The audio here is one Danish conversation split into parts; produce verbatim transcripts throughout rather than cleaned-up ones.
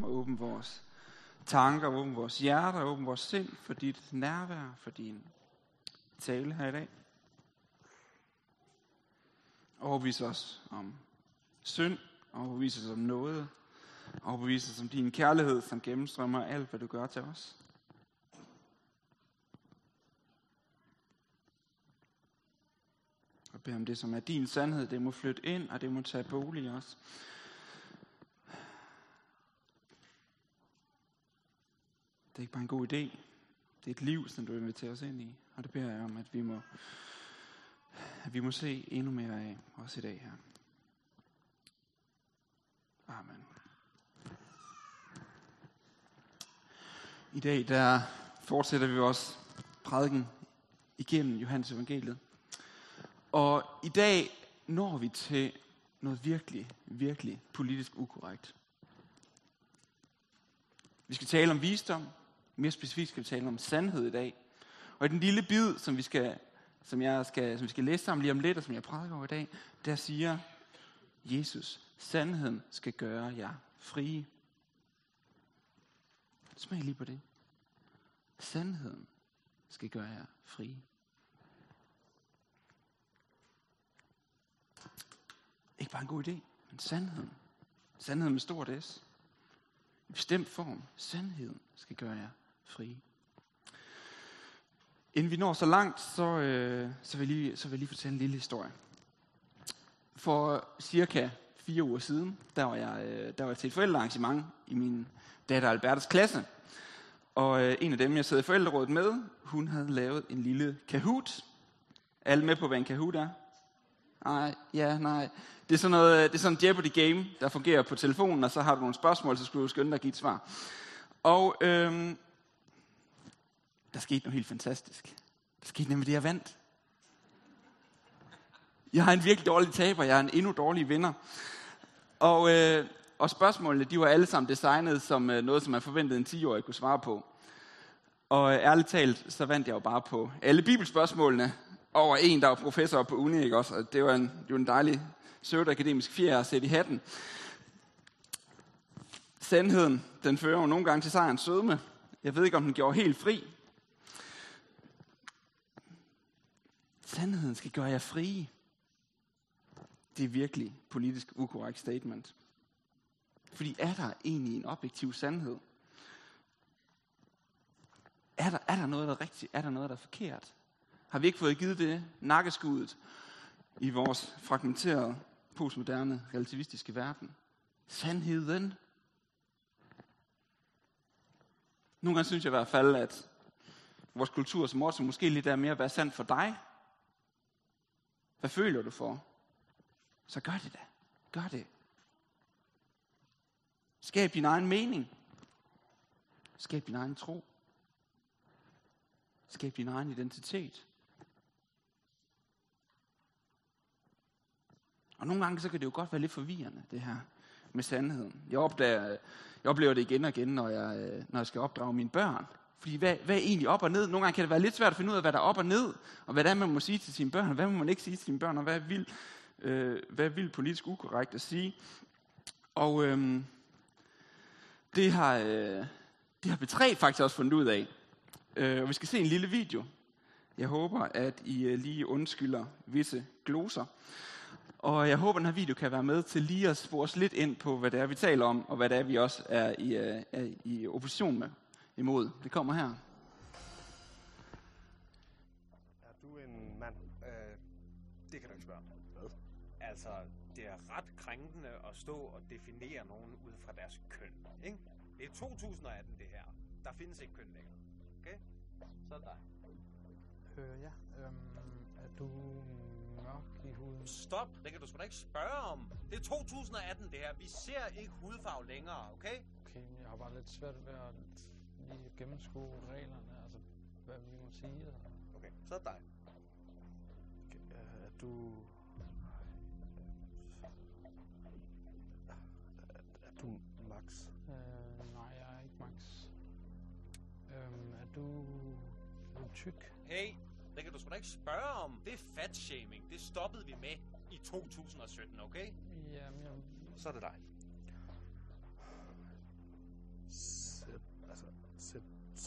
åbne vores tanker, åbne vores hjerter, åbne vores sind for dit nærvær, for din tale her i dag. Overbevis os om synd, overbevis os om noget, overbevis os om din kærlighed, som gennemstrømmer alt, hvad du gør til os. Og bed om det, som er din sandhed, det må flytte ind, og det må tage bolig i os. Det er ikke bare en god idé. Det er et liv, som du inviterer os ind i. Og det beder jeg om, at vi må, at vi må se endnu mere af, også i dag her. Amen. I dag der fortsætter vi vores prædiken igennem Johannes evangeliet. Og i dag når vi til noget virkelig, virkelig politisk ukorrekt. Vi skal tale om visdom. Mere specifikt skal vi tale om sandhed i dag. Og i den lille bid, som vi skal, som jeg skal, som vi skal læse sammen lige om lidt, og som jeg prædiker over i dag, der siger Jesus, sandheden skal gøre jer frie. Smag lige på det. Sandheden skal gøre jer frie. Ikke bare en god idé, men sandheden. Sandheden med stort S. I bestemt form. Sandheden skal gøre jer frie. Inden vi når så langt, så, øh, så, vil jeg lige, så vil jeg lige fortælle en lille historie. For cirka fire uger siden, der var jeg, øh, der var jeg til et forældrearrangement i min datter Albertes klasse. Og øh, en af dem, jeg sad i forældrerådet med, hun havde lavet en lille Kahoot. Alle med på, hvad en Kahoot er? Nej, ja, nej. Det er sådan noget, det er sådan en Jeopardy game, der fungerer på telefonen, og så har du nogle spørgsmål, så skulle du skynde dig at give et svar. Og øhm, der skete noget helt fantastisk. Der skete nemlig det, jeg vandt. Jeg er en virkelig dårlig taber, jeg er en endnu dårlig vinder. Og, øh, og spørgsmålene, de var alle sammen designet som øh, noget, som man forventede en ti-årig kunne svare på. Og øh, ærligt talt, så vandt jeg jo bare på alle bibelspørgsmålene. Over en, der var professor på uni, ikke også? Og det var en, det var en dejlig pseudo-akademisk fjer at sætte i hatten. Sandheden, den fører jo nogle gange til sejrens sødme. Jeg ved ikke, om den gjorde helt fri. Sandheden skal gøre jer frie. Det er virkelig politisk ukorrekt statement. Fordi er der egentlig en objektiv sandhed? Er der, er der noget, der er rigtigt? Er der noget, der er forkert? Har vi ikke fået givet det nakkeskuddet i vores fragmenterede, postmoderne, relativistiske verden? Sandheden. Nogle gange synes jeg i hvert fald, at vores kultur som også måske lidt er mere at være sandt for dig. Hvad føler du for? Så gør det da. Gør det. Skab din egen mening. Skab din egen tro. Skab din egen identitet. Og nogle gange så kan det jo godt være lidt forvirrende, det her med sandheden. Jeg, opdager, jeg oplever det igen og igen, når jeg, når jeg skal opdrage mine børn. Fordi hvad, hvad er egentlig op og ned? Nogle gange kan det være lidt svært at finde ud af, hvad der er op og ned, og hvad det er, man må sige til sine børn, og hvad må man ikke sige til sine børn, og hvad er vildt, øh, hvad er vildt politisk ukorrekt at sige. Og øh, det har, øh, det har B tre faktisk også fundet ud af. Øh, og vi skal se en lille video. Jeg håber, at I øh, lige undskylder visse gloser. Og jeg håber, at den her video kan være med til lige at spore os lidt ind på, hvad det er, vi taler om, og hvad det er, vi også er i, øh, er i opposition med imod. Det kommer her. Er du en mand? Øh, det kan du ikke spørge. Hvad? Altså, det er ret krænkende at stå og definere nogen ud fra deres køn, ikke? Det er to tusind og atten, det her. Der findes ikke køn længere. Okay? Så er det dig. Øh, ja. Øhm, er du mørk i huden? Stop! Det kan du sgu da ikke spørge om. Det er to tusind og atten, det her. Vi ser ikke hudfarve længere, okay? Okay, jeg har bare lidt svært ved at lige gennemskue reglerne, altså hvad vi må sige. Eller? Okay, så er det dig. Okay, øh, er du... Er, er du Max? Øh, nej, jeg er ikke Max. Øhm, er du... Er du tyk? Hey, det kan du sgu da ikke spørge om. Det er fatshaming. Det stoppede vi med i to tusind og sytten, okay? Jamen, jeg... Så er det dig.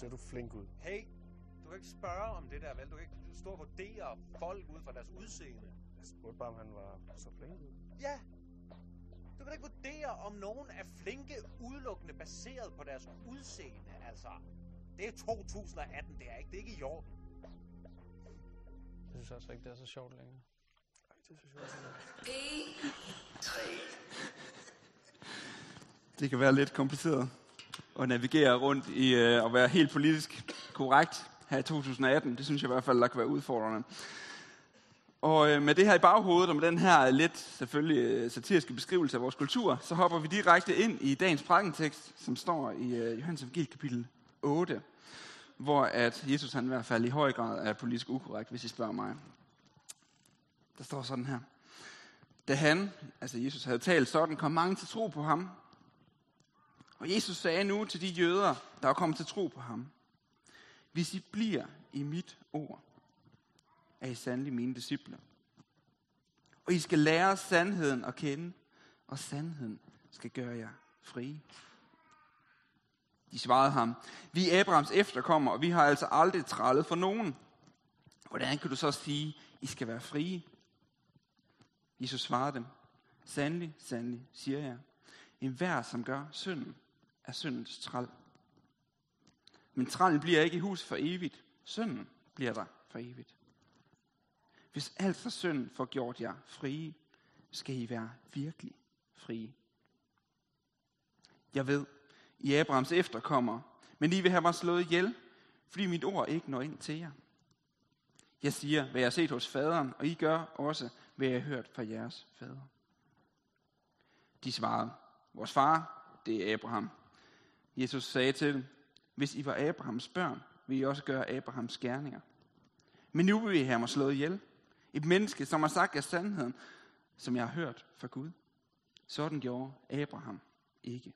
ser du flink ud. Hey, du kan ikke spørge om det der, vel? Du kan ikke stå og vurdere folk ud fra deres udseende. Jeg spurgte bare, om han var så flink ud. Ja, du kan ikke vurdere, om nogen er flinke udelukkende baseret på deres udseende. Altså, det er to tusind atten, det er ikke. Det er ikke i orden. Jeg synes altså ikke, det er så sjovt længere. Ej, det synes jeg også. Det kan være lidt kompliceret at navigere rundt i øh, at være helt politisk korrekt her i to tusind atten. Det synes jeg i hvert fald, der kan være udfordrende. Og øh, med det her i baghovedet, og med den her lidt selvfølgelig satiriske beskrivelse af vores kultur, så hopper vi direkte ind i dagens prædikentekst, som står i øh, Johannes evangeliet kapitel otte, hvor at Jesus han i hvert fald i høj grad er politisk ukorrekt, hvis I spørger mig. Der står sådan her. Da han, altså Jesus havde talt sådan, kom mange til tro på ham. Og Jesus sagde nu til de jøder, der er kommet til tro på ham: hvis I bliver i mit ord, er I sandelig mine disciple. Og I skal lære sandheden at kende, og sandheden skal gøre jer frie. De svarede ham: vi er Abrahams efterkommere, og vi har altså aldrig trællet for nogen. Hvordan kan du så sige, I skal være frie? Jesus svarede dem: sandelig, sandelig, siger jeg, enhver som gør synden, er syndens træl. Men trællen bliver ikke i hus for evigt, synden bliver der for evigt. Hvis altså synden får gjort jer frie, skal I være virkelig frie. Jeg ved, I er Abrahams efterkommere, men I vil have mig slået ihjel, fordi mit ord ikke når ind til jer. Jeg siger, hvad jeg har set hos faderen, og I gør også, hvad jeg har hørt fra jeres fader. De svarede: vores far, det er Abraham. Jesus sagde til dem: hvis I var Abrahams børn, vil I også gøre Abrahams gerninger. Men nu vil I have mig slået ihjel. Et menneske, som har sagt jer sandheden, som jeg har hørt fra Gud. Sådan gjorde Abraham ikke.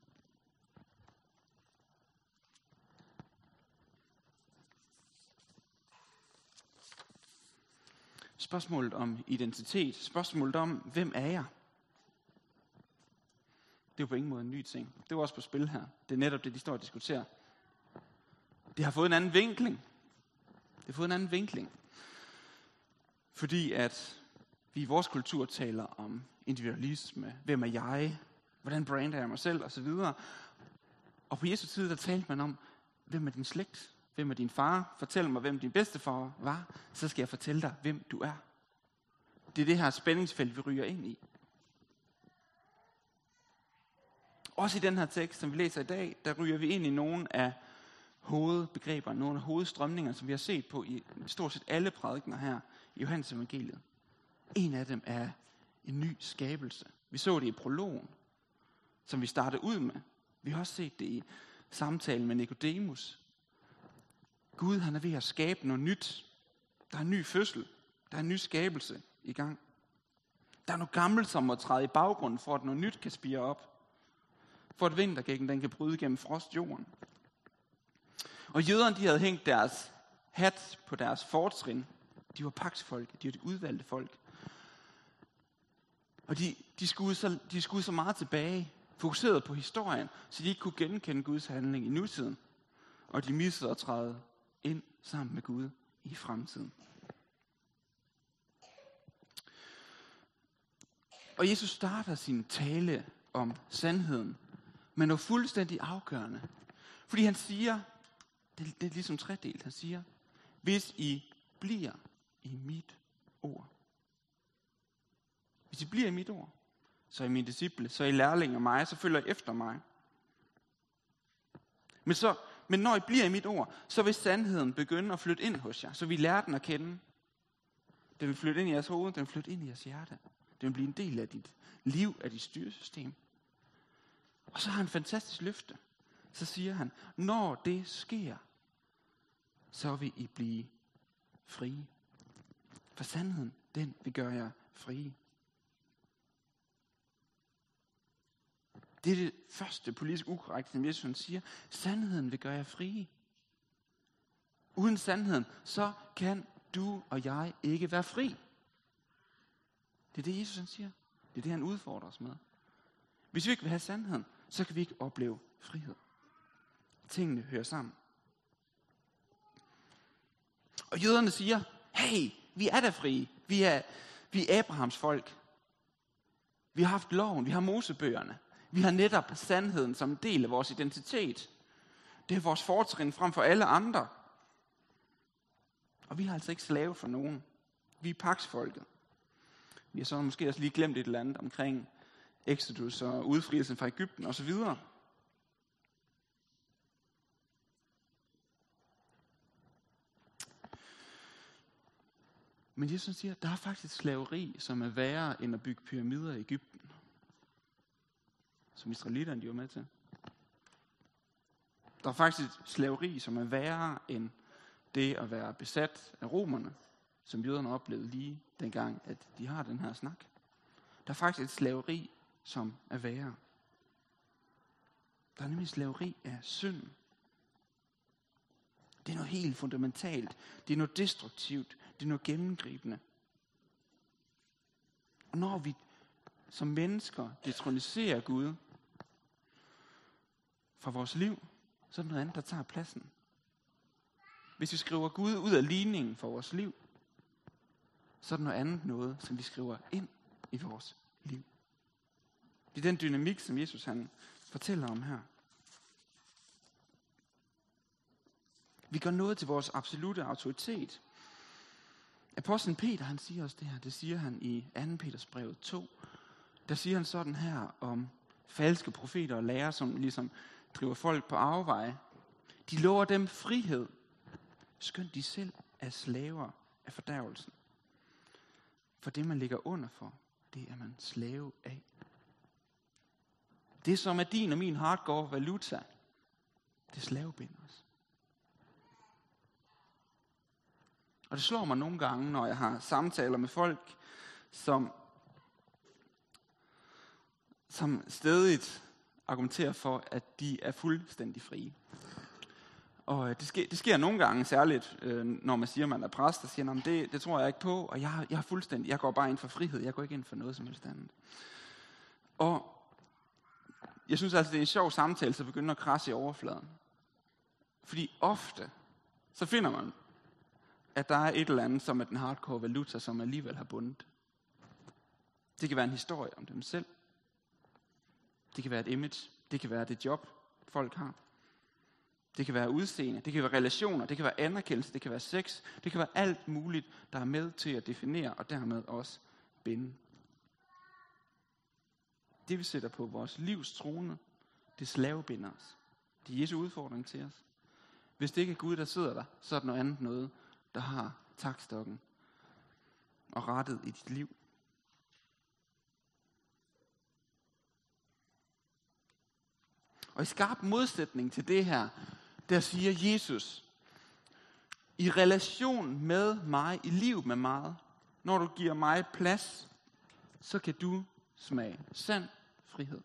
Spørgsmålet om identitet, spørgsmålet om, hvem er jeg? Det er jo på ingen måde en ny ting. Det er også på spil her. Det er netop det, de står og diskuterer. Det har fået en anden vinkling. Det har fået en anden vinkling. Fordi at vi i vores kultur taler om individualisme. Hvem er jeg? Hvordan brander jeg mig selv? Og så videre. Og på Jesu tid, der talte man om, hvem er din slægt? Hvem er din far? Fortæl mig, hvem din bedstefar var. Så skal jeg fortælle dig, hvem du er. Det er det her spændingsfelt, vi ryger ind i. Også i den her tekst, som vi læser i dag, der ryger vi ind i nogle af hovedbegreberne, nogle af hovedstrømninger, som vi har set på i stort set alle prædikener her i Johannes evangeliet. En af dem er en ny skabelse. Vi så det i prologen, som vi startede ud med. Vi har også set det i samtalen med Nikodemus. Gud, han er ved at skabe noget nyt. Der er en ny fødsel. Der er en ny skabelse i gang. Der er noget gammelt, som må træde i baggrunden, for at noget nyt kan spire op. For at vintergækken, den kan bryde gennem frostjorden. Og jøderne, de havde hængt deres hat på deres fortrin. De var pagtsfolk, de var de udvalgte folk. Og de, de, skulle så, de skulle så meget tilbage, fokuseret på historien, så de ikke kunne genkende Guds handling i nutiden. Og de missede at træde ind sammen med Gud i fremtiden. Og Jesus starter sin tale om sandheden med noget fuldstændig afgørende. Fordi han siger, det, det er ligesom tredelt, han siger, hvis I bliver i mit ord. Hvis I bliver i mit ord, så er I mine disciple, så er I lærlinge af mig, så følger I efter mig. Men, så, men når I bliver i mit ord, så vil sandheden begynde at flytte ind hos jer, så vi lærer den at kende. Den vil flytte ind i jeres hoved, den vil flytte ind i jeres hjerte. Den vil blive en del af dit liv, af dit styresystem. Og så har han en fantastisk løfte. Så siger han, når det sker, så vil I blive frie. For sandheden, den vil gøre jer frie. Det er det første politisk ukorrekte, som Jesus siger. Sandheden vil gøre jer frie. Uden sandheden, så kan du og jeg ikke være fri. Det er det, Jesus han siger. Det er det, han udfordrer os med. Hvis vi ikke vil have sandheden, så kan vi ikke opleve frihed. Tingene hører sammen. Og jøderne siger, hey, vi er da frie. Vi er, vi er Abrahams folk. Vi har haft loven, vi har Mosebøgerne. Vi har netop sandheden som en del af vores identitet. Det er vores fortrin frem for alle andre. Og vi har altså ikke slave for nogen. Vi er paksfolket. Vi har så måske også lige glemt et eller andet omkring Exodus og udfrielsen fra Egypten osv. Men Jesus siger, at der er faktisk slaveri, som er værre end at bygge pyramider i Egypten. Som israelitterne de var med til. Der er faktisk slaveri, som er værre end det at være besat af romerne, som jøderne oplevede lige dengang, at de har den her snak. Der er faktisk et slaveri, som er værre. Der er nemlig slaveri af synd. Det er noget helt fundamentalt. Det er noget destruktivt. Det er noget gennemgribende. Og når vi som mennesker detroniserer Gud fra vores liv, så er det noget andet, der tager pladsen. Hvis vi skriver Gud ud af ligningen for vores liv, så er det noget andet noget, som vi skriver ind i vores liv. Det er den dynamik, som Jesus han fortæller om her. Vi gør noget til vores absolute autoritet. Apostlen Peter, han siger også det her. Det siger han i anden Peters brev to. Der siger han sådan her om falske profeter og lærere, som ligesom driver folk på afveje. De lover dem frihed, skønt de selv er slaver af fordærvelsen. For det, man ligger under for, det er man slave af. Det, som er din og min hardcore valuta, det slavebinder os. Og det slår mig nogle gange, når jeg har samtaler med folk, som, som stedigt argumenterer for, at de er fuldstændig frie. Og det sker, det sker nogle gange særligt, øh, når man siger, at man er præst, og siger, at det, det tror jeg ikke på, og jeg, jeg er fuldstændig, jeg går bare ind for frihed, jeg går ikke ind for noget som helst andet. Og jeg synes altså, det er en sjov samtale, så begynder at krasse i overfladen. Fordi ofte, så finder man, at der er et eller andet, som er den hardcore valuta, som alligevel har bundet. Det kan være en historie om dem selv. Det kan være et image. Det kan være det job, folk har. Det kan være udseende. Det kan være relationer. Det kan være anerkendelse. Det kan være sex. Det kan være alt muligt, der er med til at definere og dermed også binde. Det vi sætter på vores livs trone, det slavebinder os. Det er Jesu udfordring til os. Hvis det ikke er Gud, der sidder der, så er det noget andet noget, der har taktstokken og rettet i dit liv. Og i skarp modsætning til det her, der siger Jesus, i relation med mig, i liv med mig, når du giver mig plads, så kan du smage sand frihed.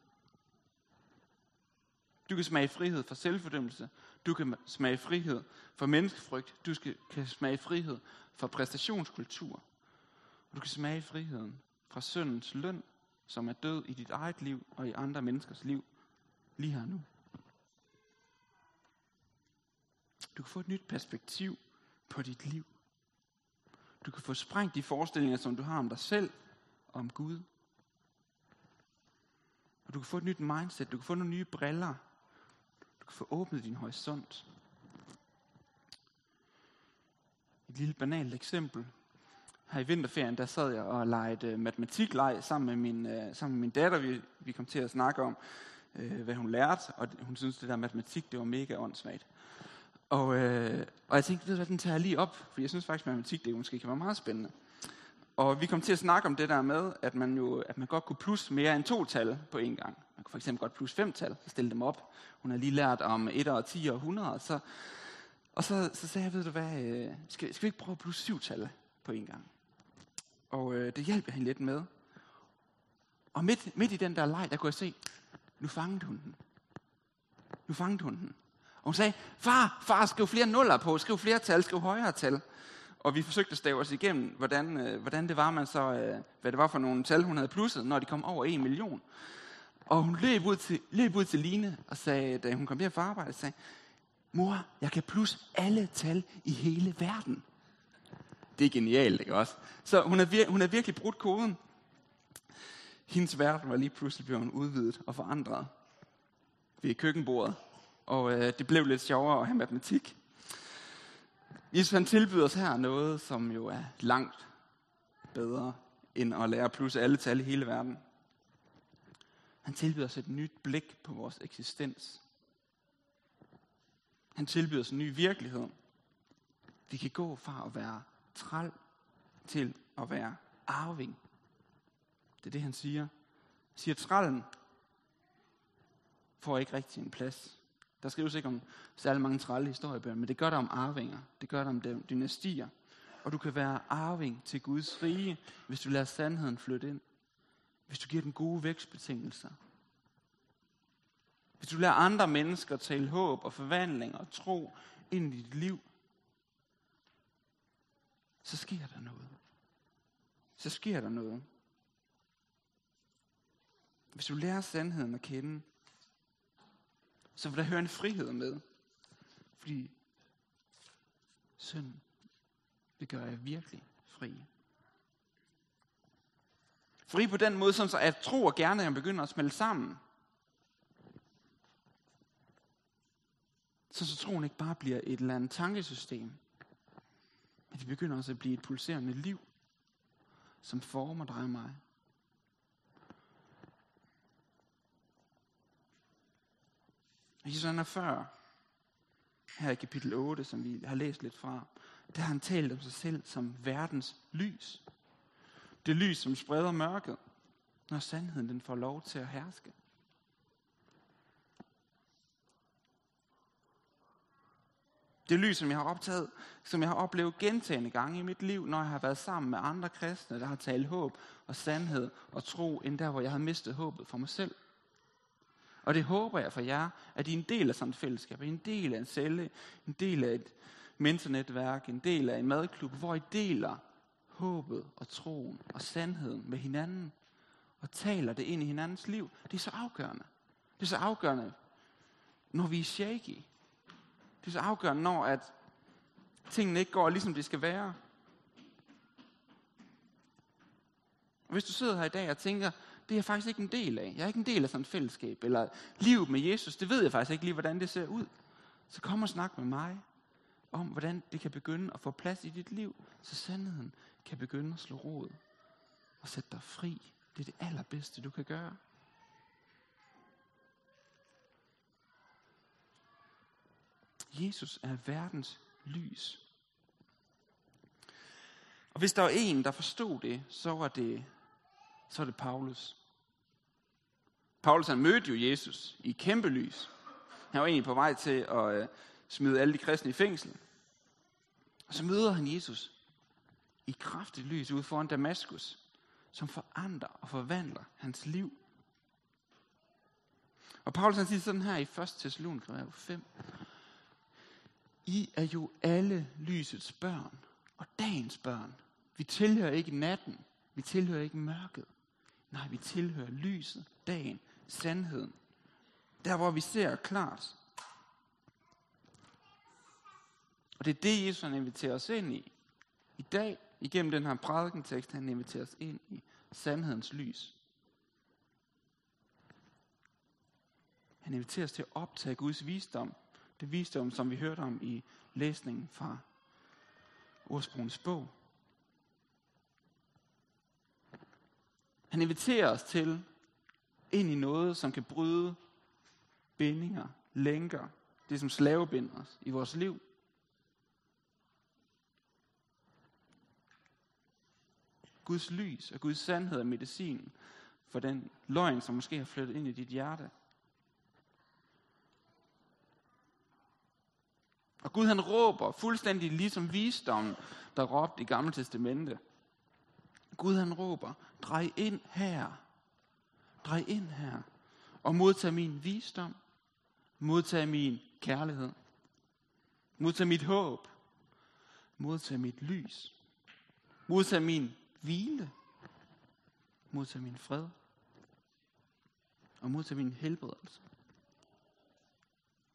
Du kan smage frihed for selvfordømmelse. Du kan smage frihed for menneskefrygt. Du kan smage frihed for præstationskultur. Og du kan smage friheden fra syndens løn, som er død i dit eget liv og i andre menneskers liv, lige her nu. Du kan få et nyt perspektiv på dit liv. Du kan få sprængt de forestillinger, som du har om dig selv og om Gud. Og du kan få et nyt mindset. Du kan få nogle nye briller. Du kan få åbnet din horisont. Et lille banalt eksempel. Her i vinterferien, der sad jeg og legede matematikleg sammen med min, uh, sammen med min datter. Vi, vi kom til at snakke om, uh, hvad hun lærte, og hun syntes, det der matematik, det var mega åndssvagt. Og, uh, og jeg tænkte, ved du hvad, den tager jeg lige op, for jeg synes faktisk, at matematik, det måske kan være meget spændende. Og vi kom til at snakke om det der med, at man jo at man godt kunne plus mere end to tal på én gang. Man kunne for eksempel godt plus fem tal, så stille dem op. Hun har lige lært om et og ti og hundrede, så, og så, så sagde jeg, ved du hvad, øh, skal, skal vi ikke prøve at plus syv tal på én gang? Og øh, det hjalp jeg hende lidt med. Og midt, midt i den der leg, der kunne jeg se, nu fangede hun den. Nu fangede hun den. Og hun sagde, far, far, skriv flere nuller på, skriv flere tal, skriv højere tal. Og vi forsøgte at stave os igennem, hvordan, øh, hvordan det var, man så, øh, hvad det var for nogle tal, hun havde plusset, når de kom over en million. Og hun løb ud til, løb ud til Line og sagde, da hun kom hjem fra arbejde, sagde, mor, jeg kan plusse alle tal i hele verden. Det er genialt, ikke også? Så hun er, vir- hun er virkelig brudt koden. Hendes verden var lige pludselig blevet udvidet og forandret ved køkkenbordet. Og øh, det blev lidt sjovere at have matematik. Jesus han tilbyder os her noget, som jo er langt bedre, end at lære plus alle tal i hele verden. Han tilbyder os et nyt blik på vores eksistens. Han tilbyder os en ny virkelighed. Vi kan gå fra at være træl til at være arving. Det er det, han siger. Han siger, trællen får ikke rigtig en plads. Der skrives ikke om særlig mange trælle historiebøger, men det gør der om arvinger. Det gør der om dynastier. Og du kan være arving til Guds rige, hvis du lader sandheden flytte ind. Hvis du giver den gode vækstbetingelser. Hvis du lader andre mennesker tale håb og forvandling og tro ind i dit liv, så sker der noget. Så sker der noget. Hvis du lærer sandheden at kende, så vil der høre en frihed med. Fordi synd vil gøre jer virkelig fri. Fri på den måde, så at tro og gerne begynder at smelte sammen. Så så troen ikke bare bliver et eller andet tankesystem, men det begynder også at blive et pulserende liv, som former dig og mig. Jesus han er før, her i kapitel otte, som vi har læst lidt fra, der har han talt om sig selv som verdens lys. Det lys, som spreder mørket, når sandheden den får lov til at herske. Det lys, som jeg har optaget, som jeg har oplevet gentagne gange i mit liv, når jeg har været sammen med andre kristne, der har talt håb og sandhed og tro, end der, hvor jeg har mistet håbet for mig selv. Og det håber jeg for jer, at I er en del af sådan et fællesskab, I er en del af en celle, en del af et mentornetværk, en del af en madklub, hvor I deler håbet og troen og sandheden med hinanden, og taler det ind i hinandens liv. Det er så afgørende. Det er så afgørende, når vi er shaky. Det er så afgørende, når at tingene ikke går, ligesom det skal være. Og hvis du sidder her i dag og tænker, det er jeg faktisk ikke en del af. Jeg er ikke en del af sådan et fællesskab. Eller livet med Jesus, det ved jeg faktisk ikke lige, hvordan det ser ud. Så kom og snak med mig om, hvordan det kan begynde at få plads i dit liv, så sandheden kan begynde at slå rod og sætte dig fri. Det er det allerbedste, du kan gøre. Jesus er verdens lys. Og hvis der var en, der forstod det, så var det, så var det Paulus. Paulus han mødte jo Jesus i kæmpe lys. Han var egentlig på vej til at øh, smide alle de kristne i fængsel. Og så møder han Jesus i kraftigt lys ude foran Damaskus, som forandrer og forvandler hans liv. Og Paulus han siger sådan her i første Thessalonikerbrev fem. I er jo alle lysets børn og dagens børn. Vi tilhører ikke natten. Vi tilhører ikke mørket. Nej, vi tilhører lyset, dagen, sandheden. Der hvor vi ser klart. Og det er det, Jesus han inviterer os ind i. I dag, igennem den her prædikentekst, han inviterer os ind i sandhedens lys. Han inviterer os til at optage Guds visdom. Det visdom, som vi hørte om i læsningen fra Ordsprogenes bog. Han inviterer os til ind i noget, som kan bryde bindinger, lænker, det som slavebinder os i vores liv. Guds lys og Guds sandhed er medicin for den løgn, som måske har flyttet ind i dit hjerte. Og Gud han råber fuldstændig ligesom visdommen, der råbte i Gamle Testamente. Gud han råber, drej ind her, drej ind her, og modtag min visdom, modtag min kærlighed, modtag mit håb, modtag mit lys, modtag min hvile, modtag min fred, og modtag min helbredelse.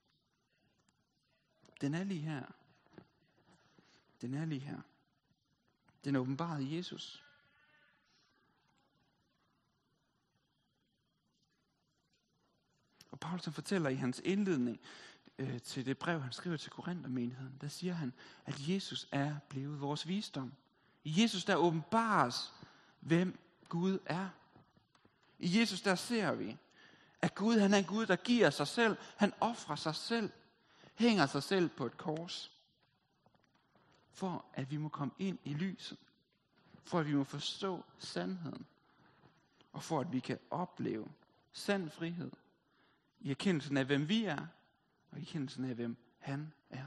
Den er lige her. Den er lige her. Den er åbenbaret i Jesus. Og Paulus han fortæller i hans indledning øh, til det brev, han skriver til Korinthermenigheden, der siger han, at Jesus er blevet vores visdom. I Jesus der åbenbares, hvem Gud er. I Jesus der ser vi, at Gud han er en Gud, der giver sig selv. Han ofrer sig selv, hænger sig selv på et kors, for at vi må komme ind i lyset, for at vi må forstå sandheden, og for at vi kan opleve sand frihed i erkendelsen af, hvem vi er, og i erkendelsen af, hvem han er.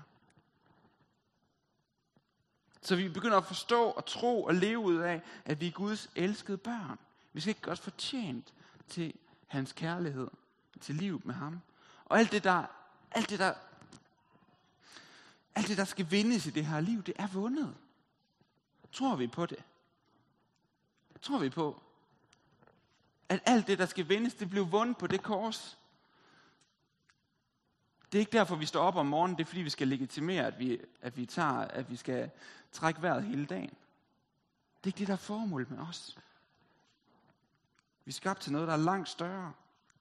Så vi begynder at forstå og tro og leve ud af, at vi er Guds elskede børn. Vi skal ikke gøre os fortjent til hans kærlighed, til liv med ham. Og alt det der, alt det der, alt det der skal vindes i det her liv, det er vundet. Tror vi på det? Tror vi på, at alt det der skal vindes, det blev vundet på det kors? Det er ikke derfor, vi står op om morgenen, det er fordi, vi skal legitimere, at vi, at vi, tager, at vi skal trække vejret hele dagen. Det er ikke det, der er formålet med os. Vi er skabt til noget, der er langt større.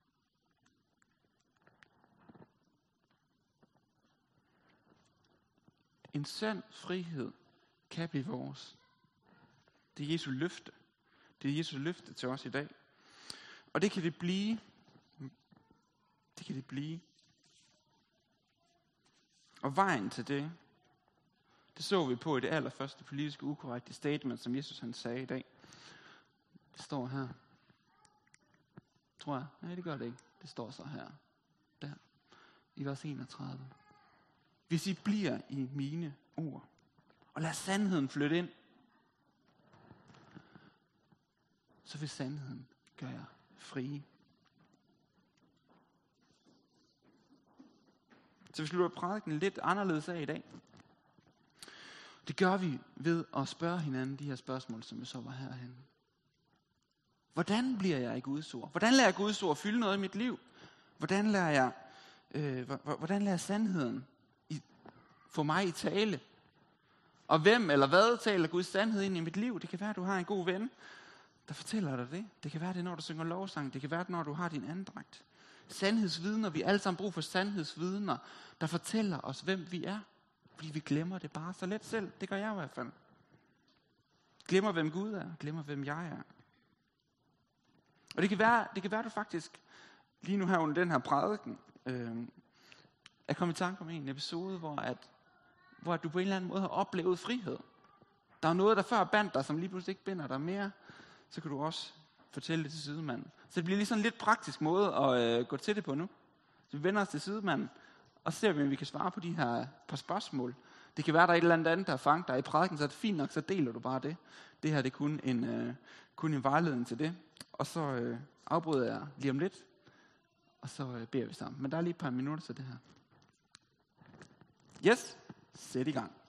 En sand frihed kan blive vores. Det er Jesu løfte. Det er Jesu løfte til os i dag. Og det kan det blive. Det kan det blive. Og vejen til det, det så vi på i det allerførste politiske ukorrekte statement, som Jesus han sagde i dag. Det står her. Tror jeg. Nej, det gør det ikke. Det står så her. Der. I vers enogtredive. Hvis I bliver i mine ord, og lad sandheden flytte ind, så vil sandheden gøre jer frie. Så vi slutter prædiken lidt anderledes af i dag. Det gør vi ved at spørge hinanden de her spørgsmål, som vi så var herhenne. Hvordan bliver jeg i Guds ord? Hvordan lader jeg Guds ord fylde noget i mit liv? Hvordan lader jeg, øh, hvordan lader jeg sandheden i, få mig i tale? Og hvem eller hvad taler Guds sandhed ind i mit liv? Det kan være, at du har en god ven, der fortæller dig det. Det kan være, det er, når du synger lovsang. Det kan være, det når du har din andragt. Sandhedsvidner. Vi har alle sammen brug for sandhedsvidner, der fortæller os, hvem vi er. Fordi vi glemmer det bare så let selv. Det gør jeg i hvert fald. Glemmer, hvem Gud er. Glemmer, hvem jeg er. Og det kan være, det kan være, du faktisk lige nu her under den her prædiken øh, er kommet i tanke om en episode, hvor, at, hvor at du på en eller anden måde har oplevet frihed. Der er noget, der før bandt dig, som lige pludselig ikke binder dig mere. Så kan du også fortælle det til sidemanden. Så det bliver lige sådan en lidt praktisk måde at øh, gå til det på nu. Så vi vender os til sidemanden, og ser vi, om vi kan svare på de her par spørgsmål. Det kan være, der er et eller andet, der er fanget dig i prædiken, så er det fint nok, så deler du bare det. Det her det er kun en, øh, kun en vejledning til det. Og så øh, afbryder jeg lige om lidt, og så øh, beder vi sammen. Men der er lige et par minutter til det her. Yes, sæt i gang.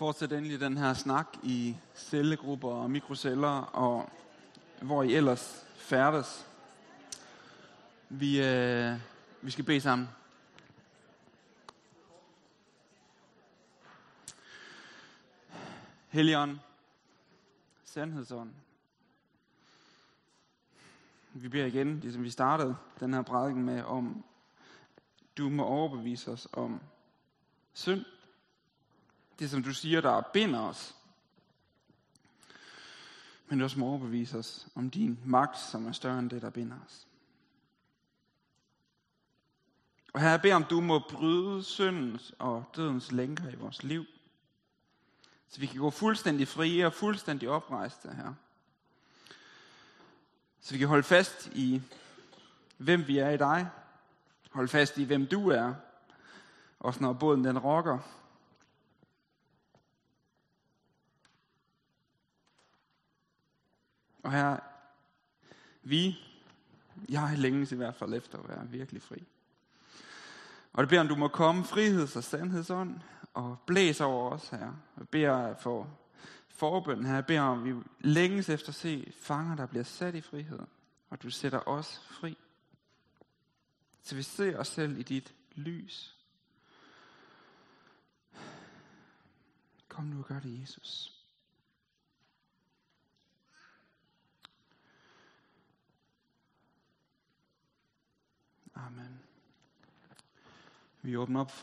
Fortsæt endelig den her snak i cellegrupper og mikroceller, og hvor I ellers færdes. Vi, øh, vi skal bede sammen. Helligånd, sandhedsånd. Vi beder igen, ligesom vi startede den her prædiken med, om du må overbevise os om synd. Det, som du siger, der binder os. Men du også må overbevise os om din magt, som er større end det, der binder os. Og her jeg beder om, du må bryde syndens og dødens lænker i vores liv. Så vi kan gå fuldstændig frie og fuldstændig oprejste her. Så vi kan holde fast i, hvem vi er i dig. Holde fast i, hvem du er. Også når båden den rokker. Og her, vi, jeg længes i hvert fald efter at være virkelig fri. Og det beder om, du må komme friheds- og sandhedsånd og blæs over os her. Jeg beder for forbøn her. Jeg beder om, vi længes efter at se fanger, der bliver sat i frihed. Og du sætter os fri. Så vi ser os selv i dit lys. Kom nu og gør det, Jesus. Amen. Vi åbner op for